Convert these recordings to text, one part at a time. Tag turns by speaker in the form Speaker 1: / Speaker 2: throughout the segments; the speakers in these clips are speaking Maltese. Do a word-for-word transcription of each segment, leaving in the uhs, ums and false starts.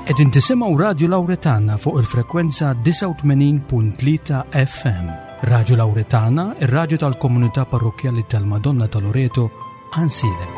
Speaker 1: Qegħdin tisimgħu Radio Lawretana fuq il-frekwenza tisa' u tmenin punt tlieta F M. Radio Lawretana, ir-radju tal-Komunità Parrokjali tal-Madonna ta' Loreto, Ansile.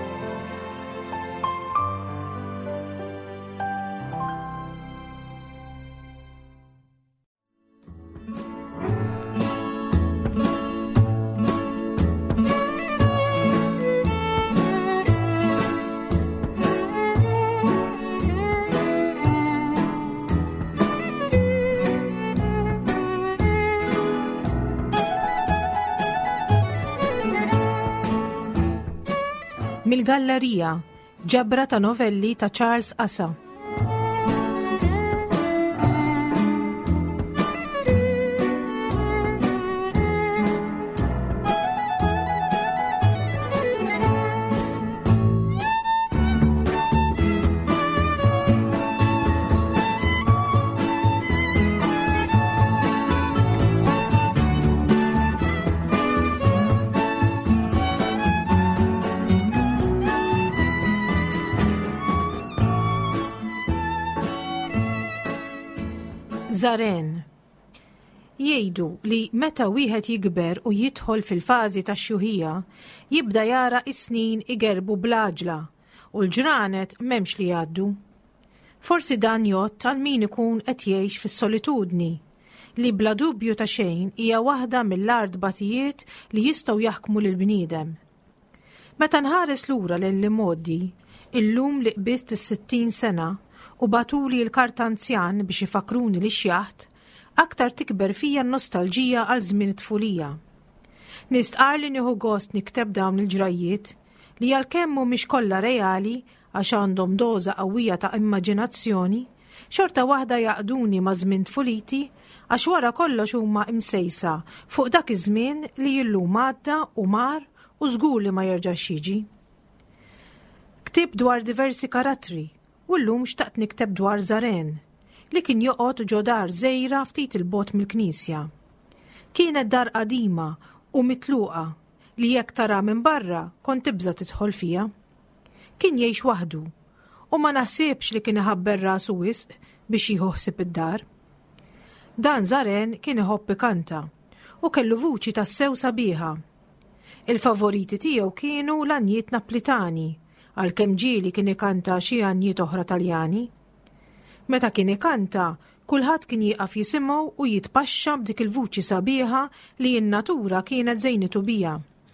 Speaker 2: Mill-gallerija, ġabra ta' novelli ta' Charles Assa. Zaren. Jgħidu li meta wieħed jikber u jidħol fil-fażi tax-xjuħija, jibda jara is-snin igerbu bl-għaġla u l-ġranet m'hemmx li jgħaddu. Forsi dan jgħod għal min ikun qed jgħix fis-solitudni, li bla dubju ta' xejn hija waħda mill-art batijiet li jistgħu jaħkmu lill-bniedem. Meta nħares lura lill-modi, illum li qbist is-sittin sena u batuli l-karta anzjan biex ifakruni li xjaħt, aktar tikber fija n-nostalġija għal żmien it-tfulija. Nistqar li nieħu gost nikteb dawn il-ġrajiet li għalkemm mhumiex kollha reali għax għandhom doża qawwija ta' immaġinazzjoni, xorta waħda jaqduni ma' żmien tfuliti għax wara kollox huma imsejsa fuq dak iż-żmien li illum għadda u mar u żgur li ma jerġax jiġi. Ktib dwar diversi karattri u llum xtaqt nikteb dwar Zaren, li kien joqgħod ġo dar żgħira ftit il-bogħod mill-Knisja. Kienet dar qadima u mitluqa li jekk tara minn barra kont tibża tidħol fiha. Kien jgħix waħdu u ma naħsibx li kien iħabber rasu wisq biex jieħu ħsieb id-dar. Dan Zaren kien iħobb ikanta u kellu vuċi tassew sabiħa. Il-favoriti tiegħu kienu l-anjiet Naplitani, għalkemm ġieli kien ikanta xi għanjiet oħra Taljani. Meta kien ikanta, kulħadd kien jieqaf jisimgħu u jitpaxxa b'dik il-vuċi sabiħa li n-natura kienet żejnitu biha.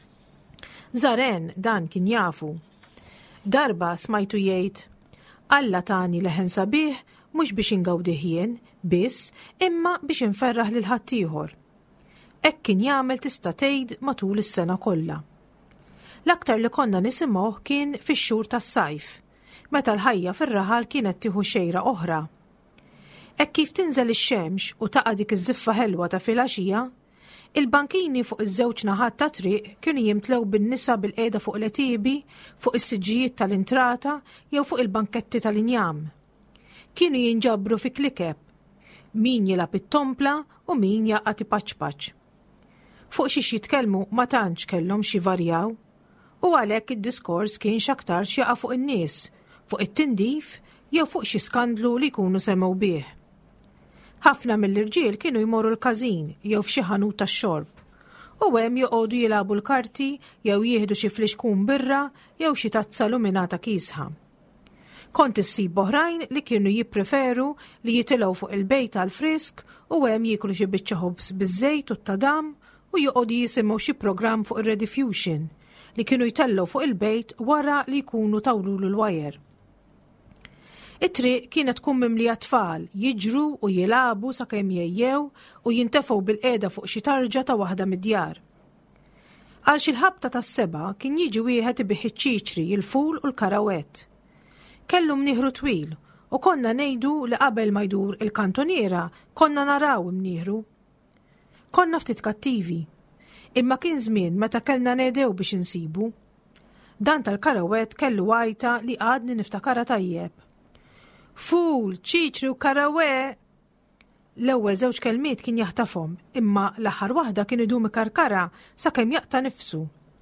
Speaker 2: Zaren dan kien jafu. Darba smajtu jgħid: Alla tani leħen sabiħ mhux biex ingawdih jien biss, imma biex inferraħ lil ħaddieħor. Hekk kien jagħmel tista' tgħid matul is-sena kollha. L-aktar li konna nisimgħuh kien fix-xhur tas-sajf, meta l-ħajja fir-raħal kienet tieħu xejra oħra. Hekk kif tinżel ix-xemx u taqa' dik iż-żiffa ħelwa ta' filgħaxija, il-bankini fuq iż-żewġ naħat ta' triq kienu jimtlew bin-nisa bil-qiegħda fuq l-etiebi, fuq is-siġġijiet tal-intrata jew fuq il-banketti tal-injam. Kienu jinġabru fi klikeb, min jilgħab it-tompla u min jaqgħad ipaċċpaċ. Fuq xiex jitkellmu ma tantx kellhom xi varjaw, u għalhekk id-diskors kien x'aktar x'jaqa' fuq in-nies, fuq it-tindif jew fuq xi skandlu li jkunu semgħu bih. Ħafna mill-irġiel kienu jmorru l-każin jew f'xi ħanut tax-xorb u hemm joqogħdu jilagħbu l-karti jew jieħdu xi fliexkun birra jew xi tazza luminata kisħa. Kont issib oħrajn li kienu jippreferu li jitilgħu fuq il-bejt għall-frisk u hemm jieklu xi biċċa ħobs biż-żejt u t-tadam u joqogħdu jisimgħu xi programm fuq ir-rediffusion li kienu jtellgħu fuq il-bejt wara li jkunu tawlulu l-wajer. It-triq kienet tkun mimlija tfal jiġru u jilagħbu sakemm jgħejjew u jintefgħu bil-qiegħda fuq xi tarġa ta' waħda mid-djar. Għal xi l-ħabta tas-seba' kien jiġi wieħed ibih iċ-ċiċri, il-ful u l-karawett. Kellu mnieħru twil u konna ngħidu li qabel ma jdur il-kantoniera konna naraw imnieħru. Konna ftit kattivi, imma kien żmien meta kellna ngħidew biex insibu. Dan tal-karawett kellu għajta li għadni niftakara tajjeb. Ful, ċiċri u karawe. L-ewwel żewġ kelmiet kien jaħtafhom, imma l-aħħar waħda kien idum ikarkara sakemm jaqta' nifsu.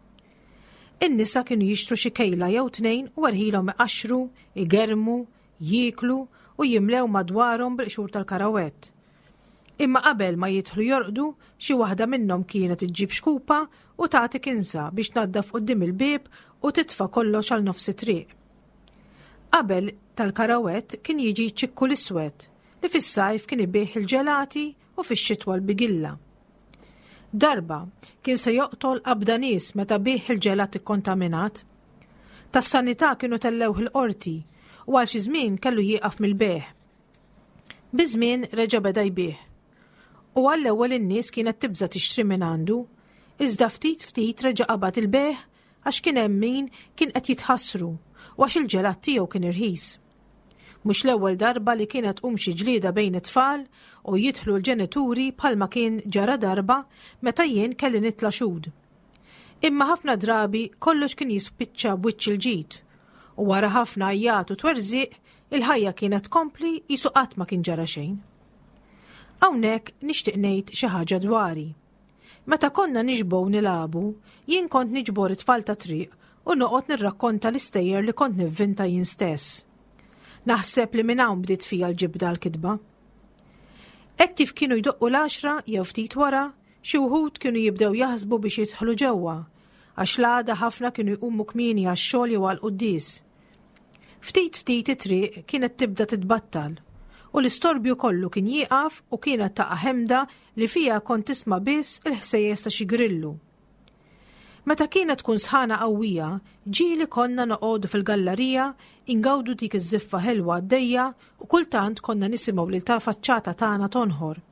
Speaker 2: In-nisa kienu jixtru xi kejla jew tnejn u werħilhom iqaxxru, igermu, jieklu u jimlew madwarhom bil-qxur tal-karawett. Imma qabel ma jidħlu jorqdu, xi waħda minnhom kienet iġġib xkupa u tagħti kinsa biex tnaddaf quddiem il-bieb u titfa' kollox għal nofs it-triq. Qabel tal-karawett kien jiġi ċikku l-iswed li fis-sajf kien ibih il-ġelati u fix-xitwa l-bigilla. Darba kien se joqtol qabda nies meta bih il-ġelat ikkontaminat. Tas-sanità kienu tellewh il-qorti u għal xi żmien kellu jieqaf mill-beħ. Biżmien reġa' beda jbih. U għall-ewwel in-nies kienet tibża tixtri minn għandu, iżda ftit ftit reġa' qabad il-beħ għax kien hemm min kien qed jitħassru u għax il-ġelat tiegħu kien irħis. Mhux l-ewwel darba li kienet tqum xi ġlieda bejn it-tfal u jidħlu l-ġenituri bħalma kien ġara darba meta jien kelli nitla' xud. Imma ħafna drabi kollox kien jispiċċa b'wiċċ il-ġid u wara ħafna għajjat u twerżiq il-ħajja kienet kompli qisu qatt ma kien ġara xejn. Hawnhekk nixtieq ngħid xi ħaġa dwari. Meta konna niġbgħu nilagħbu, jien kont niġbor it-tfal ta' triq u noqgħod nirrakkonta l-istejjer li kont nivvinta jien stess. Naħseb li minn hawn bdiet fija l-ġibda l-kitba. Hekk kif kienu jdoqqu l-għaxra jew ftit wara, xi wħud kienu jibdew jaħsbu biex jidħlu ġewwa, għax l-għada ħafna kienu jqumu kmieni għax-xogħol jew għall-quddies. Ftit ftit it-triq kienet tibda titbattal u l-istorbju kollu kien jieqaf u kienet taqa' ħemda li fija kont tisma' biss il-ħsejjes ta' xi grillu. Meta kienet tkun sħana qawwija, ġieli konna noqogħdu fil-gallerija ingawdu dik iż-żiffa ħelwa għaddejja u kultant konna nisimgħu lil ta' faċċata tagħna tonħor.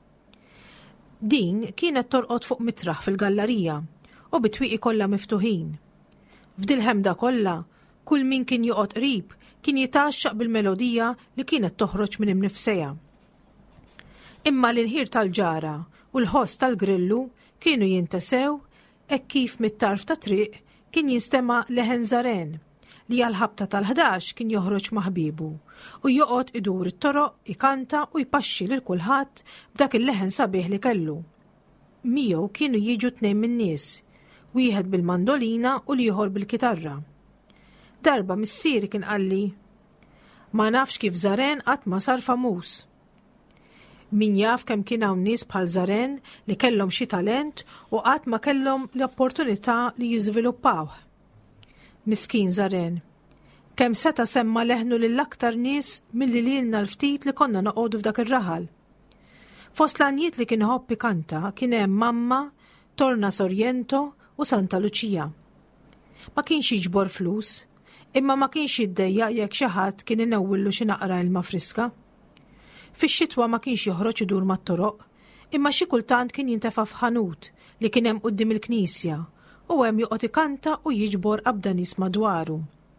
Speaker 2: Din kienet torqod fuq mitraħ fil-gallerija u bitwieqi kollha miftuħin. F'dil ħemda kollha, kull min kien joqgħod qrib kien jitaxxaq bil-melodija li kienet toħroġ minn imnifsejha. Imma l-inħir tal-ġara u l-ħoss tal-grillu kienu jintesew hekk kif mit-tarf ta' triq kien jinstema' leħen żaren li għal-ħabta tal-ħdax kien joħroġ ma' ħbiebu u joqgħod idur it-toroq, ikanta u jpaxxi lil kulħadd b'dak il-leħen sabiħ li kellu. Miegħu kienu jiġu tnejn min-nies, wieħed bil-mandolina u l-ieħor bil-kitarra. Darba missieri kien qalli, ma nafx kif Żaren qatt ma sar famuż. Min jaf kemm kien hawn nies bħal Żaren li kellhom xi talent u qatt ma kellhom l-opportunità li jiżviluppawh. Miskin Żaren, kemm seta' semma leħnu lill-aktar nies milli lilna l-ftit li konna noqogħdu f'dak ir-raħal. Fost l-għanjiet li kien ħobb ikanta kien hemm Mamma, Torna Sorjento u Santa Luċija. Ma kienx jiġbor flus, imma ma kienx jiddejjaq jekk xi ħadd kien inewwillu xi naqra ilma friska. Fix-xitwa ma kienx joħroġ idur mat-toroq, imma xi kultant kien jintefa' f'ħanut li kien hemm quddiem il-Knisja u hemm joqgħod ikanta u jiġbor qabda nies madwaru.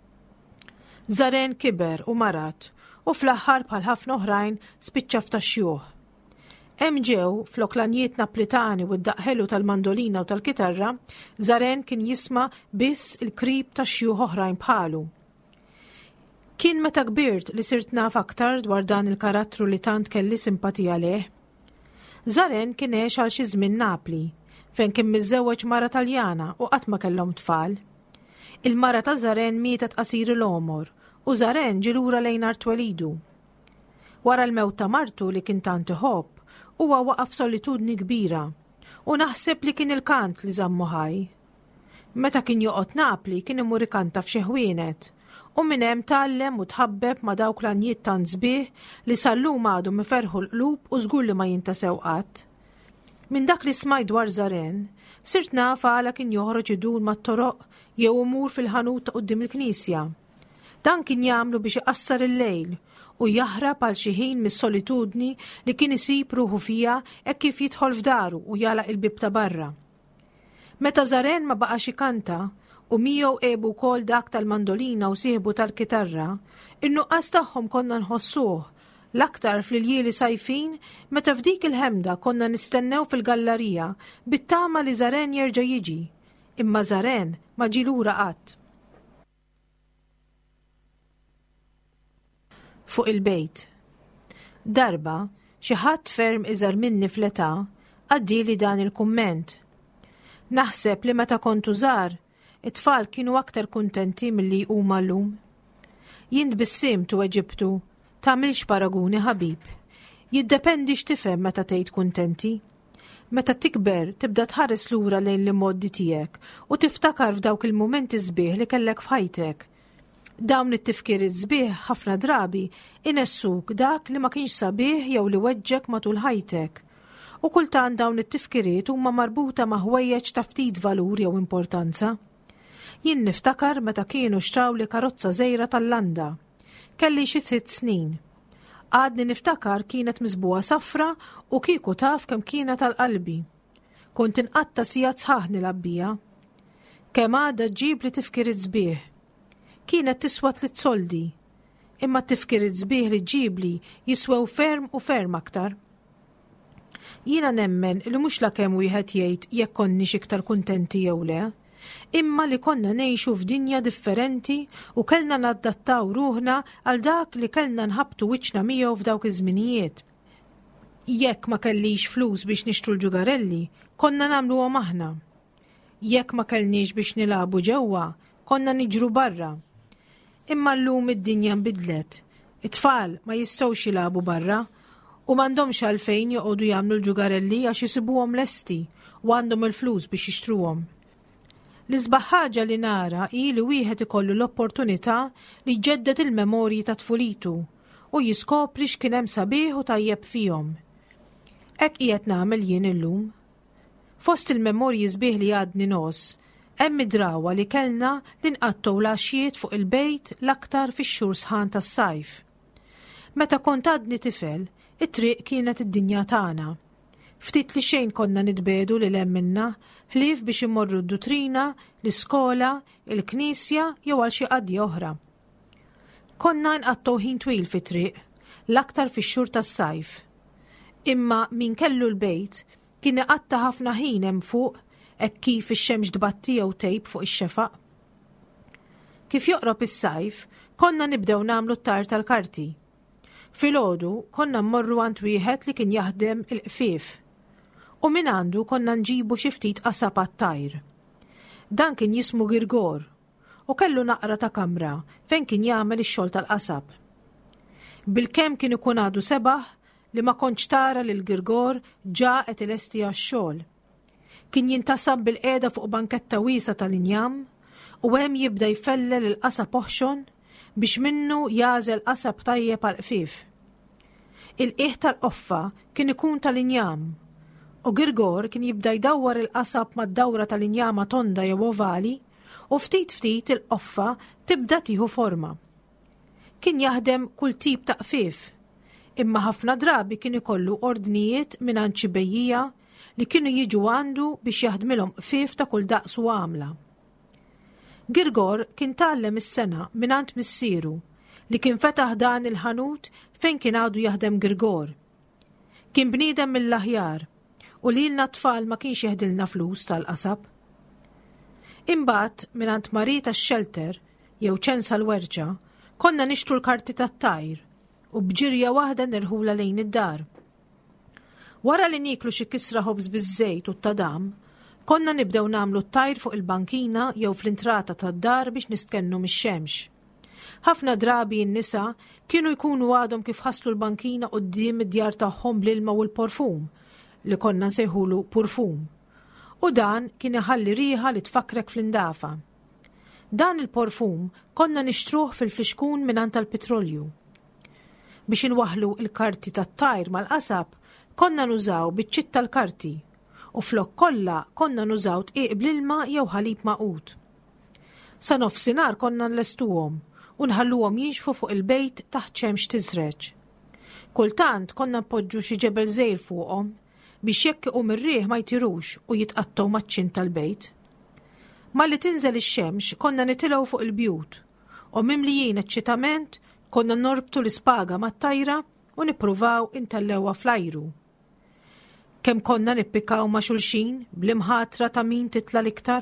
Speaker 2: Żaren kiber u marat u fl-aħħar bħal ħafna oħrajn spiċċa f'taxxjuh. Hemm ġew fl-oklanjiet Naplitani u d-daqħelu tal-mandolina u tal-kitarra, Żaren kien jisma' biss il-krib ta' xjuħ oħrajn bħalu. Kien meta kbirt li sirt naf aktar dwar dan il-karattru li tant kelli simpatija leh. Żaren kien għex għal xi żmien Napli, fejn kien miżżewweġ mara Taljana u qatt ma kellhom tfal. Il-mara ta' Żaren mietet qasir il-għomor u Żaren ġie lura lejn Artwelidu. Wara l-mewt ta' martu li kien tant iħobb, huwa waqaf solitudni kbira u naħseb li kien il-kant li żammu ħaj. Meta kien joqgħod Napli kien imur ikanta f'xi ħwienet u minn hemm tgħallem u tħabbeb ma' dawk l-għanjiet tant sbieħ li sallum għadu miferħu l-qlub u żgur li ma jintasew qatt. Minn dak li smajt dwar Żaren, sirt naf għala kien joħroġ idur mat-toroq jew imur fil-ħanut ta' quddiem il-Knisja. Dan kien jagħmlu biex iqassar il-lejl u jaħrab għal xi ħin mis-solitudni li kien isib ruħu fija hekk kif jidħol f'daru u jalaq il-bib ta' barra. Meta Żaren ma baqax ikanta u miegħu qiegħbu wkoll dak tal-mandolina u sieħbu tal-kitarra, in-nuqqas tagħhom konna nħossuh l-aktar fl-iljieli sajfin meta f'dik il-ħemda konna nistennew fil-gallerija bit-tama li Żaren jerġa' jiġi, imma Żaren ma ġie lura qatt. Fuq il-bejt. Darba, xi ħadd ferm iżgħar minni fl-età għaddieli dan il-kumment. Naħseb li meta kontu żgħar, it-tfal kienu aktar kuntenti milli huma llum. Jien tbissimt u Eġiptu, Tagħmilx paraguni ħabib. Jiddependi x'tifhem meta tgħid kuntenti. Meta tikber tibda tħares lura lejn l-immoddi tiegħek u tiftakar f'dawk il-mumenti sbieħ li kellek f'ħajtek. Dawn it-tifkieriet sbieħ ħafna drabi inessuk dak li ma kienx sabiħ jew li weġġek matul ħajtek. U kultant dawn it-tifkieriet huma marbuta ma' ħwejjeġ ta' ftit valur jew importanza. Jien niftakar meta kienu xtraw li karozza żgħira tal-Landa. Kelli xi sitt snin. Għadni niftakar kienet miżbuha safra u kieku taf kemm kienet tal-qalbi. Kont inqatta sigħat sħaħ nilabbija. Kemm għadha ġġib li tifkieriet sbieħ. Kienet tiswa tliet soldi, imma tifkieriet sbieħ li ġġibli jiswew ferm u ferm aktar. Jiena nemmen li mhux la kemm wieħed jgħid jekk konniex iktar kuntenti jew le, imma li konna ngħixu f'dinja differenti u kellna naddattaw ruħna għal dak li kellna nħabtu wiċċna miegħu f'dawk iż-żminijiet. Jekk ma kellix flus biex nixtru l-ġugarelli, konna nagħmluhom aħna. Jekk ma kellniex biex nilagħbu ġewwa, konna niġru barra. Imma llum id-dinja nbidlet. It-tfal ma jistgħux jilagħbu barra u m'għandhomx għalfejn joqogħdu jagħmlu l-ġugarelli għax isibuhom lesti u għandhom il-flus biex jixtruhom. L-isbaħ ħaġa li nara hi li wieħed ikollu l-opportunità li jġeddet il-memorji ta' tfulitu u jiskopri x'kien hemm sabiħ u tajjeb fihom. Hekk qiegħed nagħmel jien illum. Fost il-memorji sbieħ li għadni nos, hemm id-drawa li kellna li nqattgħu l-għaxjiet fuq il-bejt l-aktar fix-xhur sħan tas-sajf. Meta kont għadni tifel, it-triq kienet id-dinja tagħna. Ftit li xejn konna nitbedu li lemminna, ħlief biex immorru d-dutrina, l-iskola, il-knisja jew għal xi qadja oħra. Konna nqattgħu ħin twil fit-triq, l-aktar fix-xhur tas-sajf. Imma min kellu l-bejt kien iqatta ħafna ħin hemm fuq hekk kif ix-xemx dbatti jew tejb fuq ix-xefaq. Kif joqrob is-sajf, konna nibdew nagħmlu t-tar tal-karti. Filgħodu konna mmorru għand wieħed li kien jaħdem il-qfief. U min għandu konna nġibu xi ftit qasab għat-tajr. Dan kien jismu Girgor u kellu naqra ta' kamra fejn kien jagħmel ix-xogħol tal-qasab. Bilkemm kien ikun għadu sebaħ li ma kontx tara lil Girgor ġaqet il-esti għax-xogħol. Kien jintasab bil-qiegħda fuq banketta wiesa tal-injam u hemm jibda jfellel il-qasab oħxon biex minnu jażel qasab tajjeb għall-qfief. Il-qiegħ tal-qoffa kien ikun tal-injam u Girgor kien jibda jdawwar il-qasab mad-dawra tal-injama tonda jew ovali u ftit ftit il-qoffa tibda tieħu forma. Kien jaħdem kull tip ta' qfief, imma ħafna drabi kien ikollu ordnijiet mingħand xi bejjija li kienu jiġu għandu biex jaħdmilhom qfief ta' kull daqs u għamla. Girgor kien tgħallem is-sena mingħand missieru li kien fetaħ dan il-ħanut fejn kien għadu jaħdem Girgor. Kien bniedem mill-aħjar u lilna tfal ma kienx jeħdilna flus tal-qasab. Imbagħad mingħand marita x-shelter jew ċensa l-werġa konna nixtru l-karti tat-tajr u bġirja waħda nirħula lejn id-dar. Wara li niklu xi kisra ħobż biż-żejt u t-tadam, konna nibdew nagħmlu t-tajr fuq il-bankina jew fl-intrata tad-dar biex nistkennu mix-xemx. Ħafna drabi n-nisa kienu jkunu għadhom kif ħasslu l-bankina quddiem id-djar tagħhom bl-ilma u l-porfum li konna nsejħulu purfum. U dan kien iħalli riħa li tfakrek fl-indafa. Dan il-porfum konna nixtruh fil-fliexkun mingħand tal-petrolju. Biex inwaħlu il-karti tat-tajr mal-qasab, konna nużaw biċċiet tal-karti u flok kollha konna nużaw tqiq bl-ilma jew ħalib maqut. Sa nofsinhar konna nlestuhom u nħalluhom jinxfu fuq il-bejt taħt xemx tiżreġ. Kultant konna npoġġu xi ġebel żgħir fuqhom biex jekk iqum ir-riħ ma jtirux u jitqattgħu maċ-ċin tal-bejt. Malli tinżel ix-xemx konna nitilgħu fuq il-bjut u mimlijin eċċitament konna norbtu l-ispaga mat-tajra u nippruvaw intellewha fl-ajru. Kemm konna nippikaw ma' xulxin bl-imħatra ta' min titla l-iktar?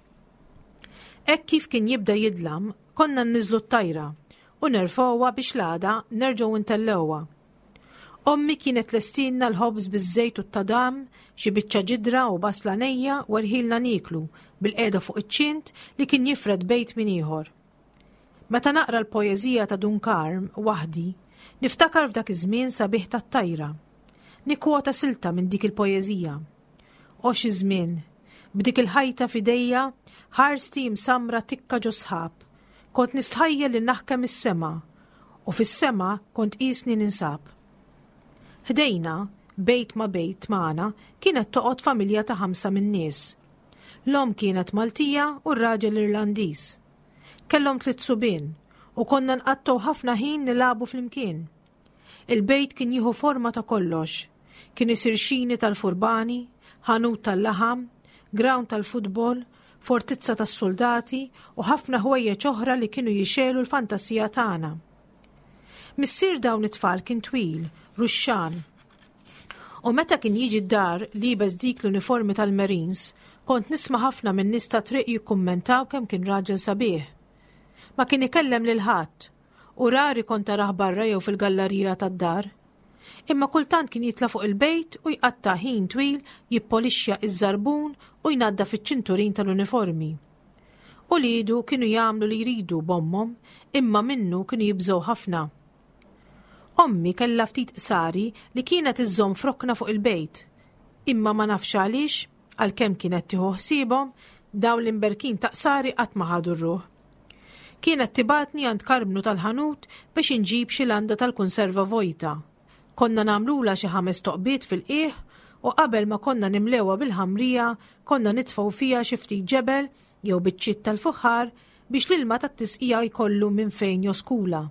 Speaker 2: Hekk kif kien jibda jidlam konna nniżlu t-tajra u nerfgħuha biex l-għada nerġgħu intellewha. Ommi kienet lestinna l-ħobż biż-żejt u t-tadam, xi biċċa ġidra u baslanejja u rħilna niklu bil-qiegħda fuq iċ-ċint li kien jifred bejt min ieħor. Meta naqra l-poeżija ta' Dunkarm waħdi, Niftakar f'dak iż-żmien sabiħ tat-tajra. Nikkwota silta minn dik il-poeżija. O xi żmien, b'dik il-ħajta f'idejja, ħarsti msamra tikka ġo sħab. Kont nistħajjel li naħkem is-sema, u fis-sema kont qisni ninsab. Ħdejna, bejt ma bejt magħna, kienet toqgħod familja ta' ħamsa minn nies. L-om kienet Maltija u r-raġel Irlandiż. Kellhom tliet subien u konna nqattgħu ħafna ħin nilagħbu flimkien. Il-bejt kien jieħu forma ta' kollox. Kien isir xini tal-furbani, ħanut tal-laħam, ground tal-futbol, fortizza tas-soldati u ħafna ħwejjeġ oħra li kienu jixelu l-fantasija tagħna. Missier dawn it-tfal kien twil, ruxxan. U meta kien jiġi d-dar libes dik l-uniformi tal-Marines, kont nisma' ħafna minn nies ta' triq jikkummentaw kemm kien raġel sabiħ. Ma kien ikellem lil ħadd u rari kont taraħ barra jew fil-gallerija tad-dar. Imma kultant kien jitla fuq il-bejt u jqatta' ħin twil jippolixxa iż-żarbun u jnadda fiċ-ċinturin tal-uniformi. U lidu kienu jagħmlu li jridu b'ommhom, imma minnu kienu jibżgħu ħafna. Ommi kellha ftit qsari li kienet iżżomm frokna fuq il-bejt, imma ma nafx għaliex għalkemm kienet tieħu ħsiebhom dawn l-imberkin ta' qsari qatt ma ħadu r-ruħ. Kienet tibatni għand karbnu tal-ħanut biex inġib xi landa tal-kunserva vojta. Konna nagħmlula xi ħames toqbiet fil-qiegħ u qabel ma konna nimlewha bil-ħamrija konna nitfgħu fiha xi ftit ġebel jew biċċiet tal-fuħħar biex l-ilma tat-tisqija jkollu minn fejn joskula.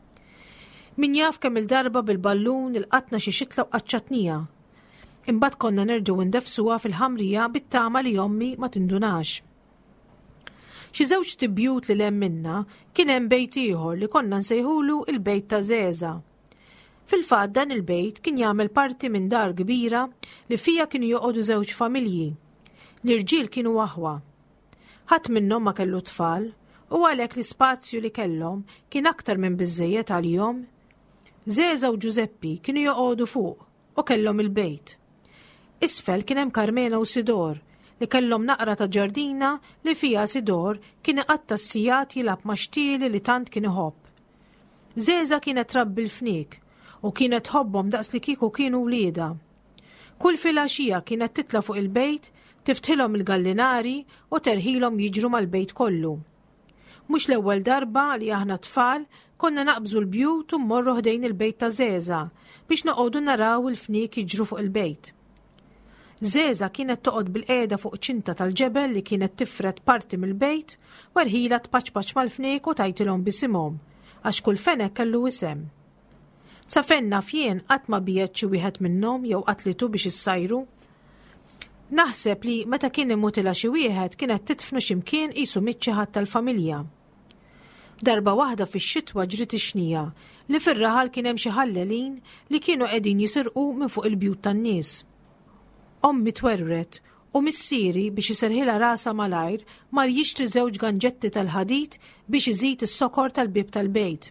Speaker 2: Min jaf kemm il-darba bil-ballun ilqatna xi xitla u qaċċatnija. Imbagħad konna nerġgħu ndefsuha fil-ħamrija bit-tama li ommi ma tindunax. Xi żewġ tibjut li hemm minna kien hemm bejt ieħor li konna nsejħulu il-bejt ta' Żeża. Fil-fatt dan il-bejt kien jagħmel parti minn dar kbira li fija kienu joqogħdu żewġ familji. L-irġiel kienu waħwa. Ħadd minnhom ma kellu tfal u għalhekk l-ispazju li kellhom kien aktar minn biżżejjed għalihom. Żeża u Giuseppi kienu joqogħdu fuq u kellhom il-bejt. Isfel kien hemm Carmena u Sidor li kellhom naqra ta' ġardina li fija Sidor kien iqatta s-sijat jilab ma' xtieli li tant kien iħobb. Żeża kienet trabbi l-fnik u kienet tħobbhom daqs li kieku kienu wlieda. Kull filgħaxija kienet titla fuq il-bejt, tiftħilhom il-gallinari u terħilhom jiġru mal-bejt kollu. Mhux l-ewwel darba li aħna tfal konna naqbżu l-bjut u mmorru ħdejn il-bejt ta' Żeża biex noqogħdu naraw il-fnik jiġru fuq il-bejt. Żeża kienet toqgħod bil-qiegħda fuq ċinta tal-ġebel li kienet tifret parti mill-bejt u rħila tpaċpaċ mal-fnik u tajtilhom bisimhom għax kull fenek kellu isem. Sa fenna fien qatt ma biegħed xi wieħed minnhom jew qatlitu biex issajru. Naħseb li meta kien imutilha xi wieħed kienet titfnu x'imkien qisu miċċi ħadd tal-familja. Darba waħda fix-xitwa ġriet ix-xnija li fir-raħal kien hemm xi ħallelin li kienu qegħdin jisirqu minn fuq il-bjut tan-nies. Ommi twerret u missieri biex iserħilha rasa malajr mar jixtri żewġ ganġetti tal-ħadid biex iżid is-sokor tal-bib tal-bejt.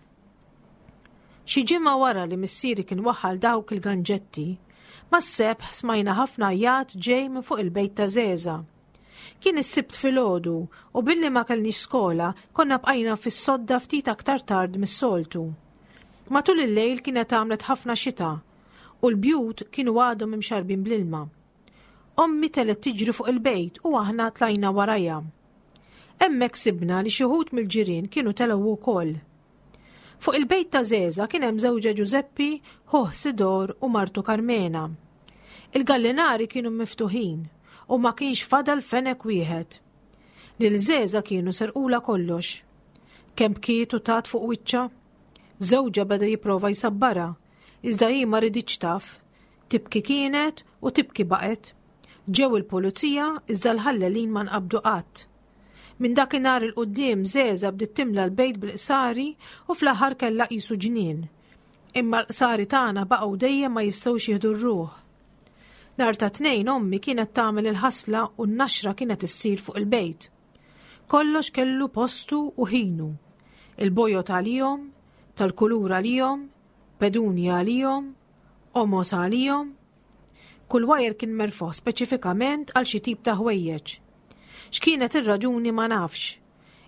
Speaker 2: Xi ġimgħa wara li missieri kien waħħal dawk il-ganġetti, ma s-sebħ smajna ħafna ajjat ġej minn fuq il-bejt ta' Żeża. Kien is-sibt filgħodu u billi ma kellniex skola konna bqajna fis-sodda ftit aktar tard mis-soltu. Matul il-lejl kienet għamlet ħafna xita u l-bjut kienu għadhom imxarbin bl-ilma. Ommi telet tiġri fuq il-bejt u aħna tlajna warajja. Hemmhekk sibna li xi wħud mill-ġirien kienu telgħu wkoll. Fuq il-bejt ta' Żeża kien hemm żewġa Giuseppi, ħoħ Sidor u martu Carmena. Il-gallinari kienu miftuħin u ma kienx fadal fenek wieħed. Lil Żeża kienu serqula kollox. Kemm bkiet u tat fuq wiċċa. Żewġa beda jipprova jsabbara, iżda hi ma riditx taf. Tibki kienet u tibki baqet. Ġew il-pulizija iżda l-ħallelin ma nqabdu qatt. Minn dakinhar il-qudiem Żeża bdiet timla l-bejt bil-qsari u fl-aħħar kellha qisu ġnien. Imma l-qsari tagħna baqgħu dejjem ma jistgħux jieħdu r-ruħ. Nhar ta' tnejn ommi kienet tagħmel il-ħasla u n-naxra kienet issir fuq il-bejt. Kollox kellu postu u ħinu. Il-bojot għalihom, tal-kulur għalihom, peduni għalihom, omos għalihom. Kull wajer kien merfuħ speċifikament għal xi tip ta' ħwejjeġ. X'kienet ir-raġuni ma nafx.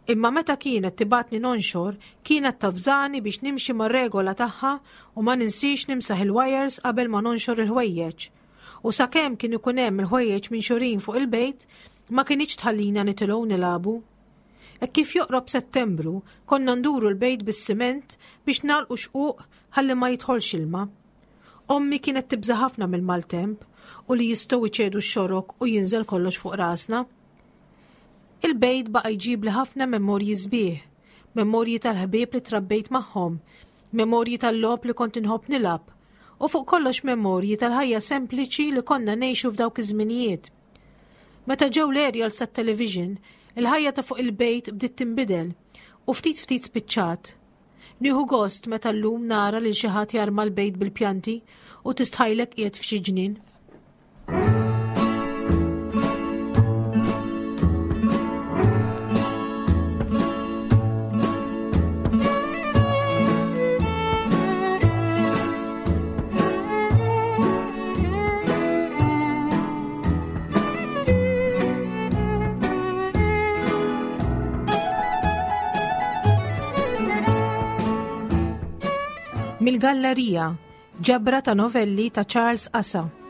Speaker 2: Imma meta kienet tibatni nonxor, kienet tafżani biex nimxi mar-regola tagħha u ma ninsix nimsaħ il-wires qabel ma nonxor il-ħwejjeġ. U sakemm kien ikun hemm il-ħwejjeġ minxurin fuq il-bejt, ma kienx tħallina nitilgħu nilagħbu. Hekk kif joqrob Settembru, konna nduru l-bejt bis-siment biex nagħlqu xquq ħalli ma jidħolx ilma. Ommi kienet tibża ħafna mill-maltemp u li jistgħu jċedu x-xorok u jinżel kollox fuq rasna. Il-bejt baqa' jġib li ħafna memorji sbieħ, memorji tal-ħbieb li trabbejt magħhom, memorji tal-logħob li kont inħobb nilab, u fuq kollox memorji tal-ħajja sempliċi li konna ngħixu f'dawk iż-żminijiet. Meta ġew l-aerials tat-television, il-ħajja ta' fuq il-bejt bdiet tinbidel u ftit ftit spiċċat. Nieħu gost meta llum nara lil xi ħadd jarma l-bejt bil-pjanti u tistħajlek qiegħed f'xi ġnien. Mill-gallerija, ġabra ta' novelli ta' Charles Assa.